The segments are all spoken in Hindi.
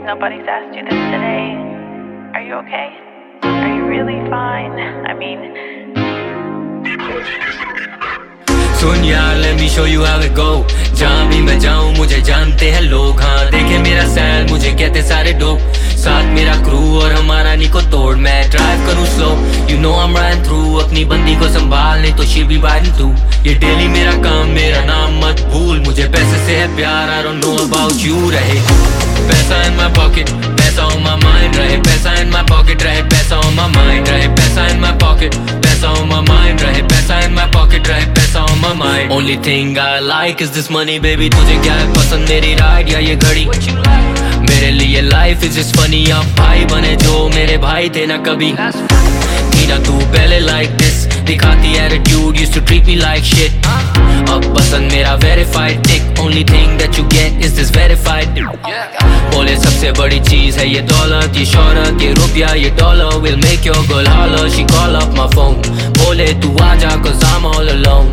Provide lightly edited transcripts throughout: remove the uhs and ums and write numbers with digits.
nobody's asked you this today. Are you okay? Are you really fine? I mean... सुन यार, let me show you how it go. जहाँ भी मैं जाऊँ मुझे जानते हैं लोग. हाँ देखे मेरा सैल मुझे कहते सारे डोप. साथ मेरा क्रू और हमारा निको तोड़. मैं ड्राइव करूँ slow, you know I'm riding through. अपनी बंदी को संभाल नहीं तो she be riding too. ये डेली मेरा काम, मेरा नाम मत भूल. मुझे पैसे से है प्यार, I don't know about you. रहे पैसा in my pocket, पैसा on my mind. रहे पैसा in my pocket, रहे पैसा on my mind. रहे पैसा in my pocket, पैसा on my mind. रहे पैसा in my pocket, रहे पैसा on my mind. Only thing I like is this money, baby. तुझे क्या है पसंद, मेरी राइड या ये घड़ी? मेरे लिए life is just funny. आप भाई बने जो मेरे भाई थे ना कभी. मीना तू पहले like this, दिखाती attitude, used to treat me like shit. अब पसंद मेरा verified dick. Only thing that you get is this verified dick. बोले सबसे बड़ी चीज है ये दौलत, ये शोहरत, ये रुपया, ये dollar. Will make your girl holler, she call up my phone. बोले तू आजा cause I'm all alone.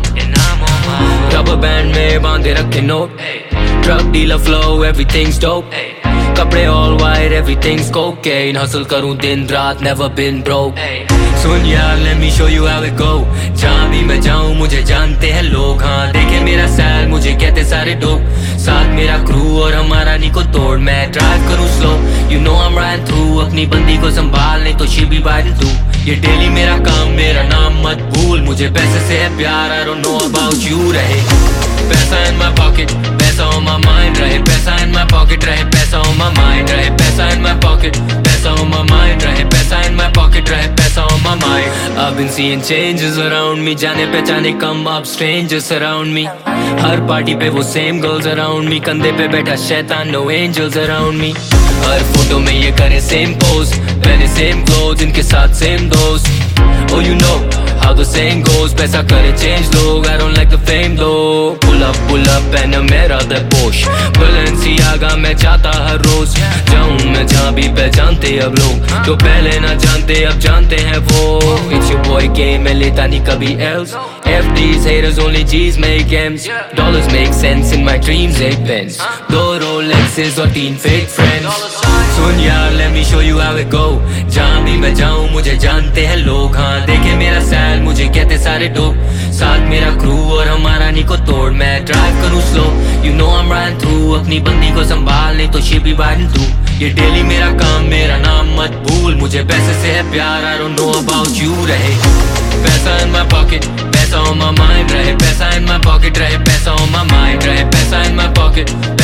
Rubber band में बांधे रखे नोट. Drug dealer flow, everything's dope. कपड़े all white, everything's cocaine. Hustle करूँ दिन रात, never been broke. सुन यार, let me show you how it go. जहाँ भी मैं जाऊँ मुझे जानते हैं लोग. हाँ देखे मेरा सैल मुझे कहते सारे डोप. साथ मेरा क्रू और हमारा निको तोड़. मैं ड्राइव करूँ slow, you know I'm riding through. अपनी बंदी को संभाल नहीं तो she be riding too. ये डेली मेरा काम, मेरा नाम मत भूल. मुझे पैसे से है प्यार, I don't know about you. रहे पैसा in my pocket, पैसा on my mind. रहे पैसा in my pocket, रहे पैसा on my mind. रहे पैसा in my pocket, पैसा on my mind. रहे पैसा in my pocket, रहे पैसा on my mind. I've been seeing changes around me. जाने पहचाने कम, अब strangers around me. हर पार्टी पे वो same girls around me. कंधे पे बैठा शैतान, no angels around me. हर फोटो में ये करे same pose, पहने same clothes, इनके साथ same दोस्त. Oh you know how the saying goes, पैसा करे change लोग. I don't like the fame though. Pull up and मेरा the Porsche Balenciaga मैं चाहता हर रोज. जाऊँ मैं जहाँ भी पहचानते अब लोग. तो पहले ना जानते अब जानते हैं वो. It's your boy game, मैं लेता नहीं कभी else. FDs haters only G's make M's. Dollars make sense in my dreams, 8 pence. 2 Rolexes और 3 fake friends. सुन यार, let me show you how it go. जहाँ भी मैं जाऊँ मुझे जानते हैं लोग. हाँ देखे मेरा सैल मुझे कहते सारे डोप. साथ मेरा क्रू और हमारा निको तोड़. मैं ड्राइव करूँ slow, you know I'm riding through. अपनी बंदी को संभाल नहीं तो she be riding too. ये डेली मेरा काम, मेरा नाम मत भूल. मुझे पैसे से है प्यार, I don't know about you. रहे पैसा in my pocket, पैसा on my mind. रहे पैसा in my pocket, रहे पैसा on my mind. रहे पैसा in my pocket.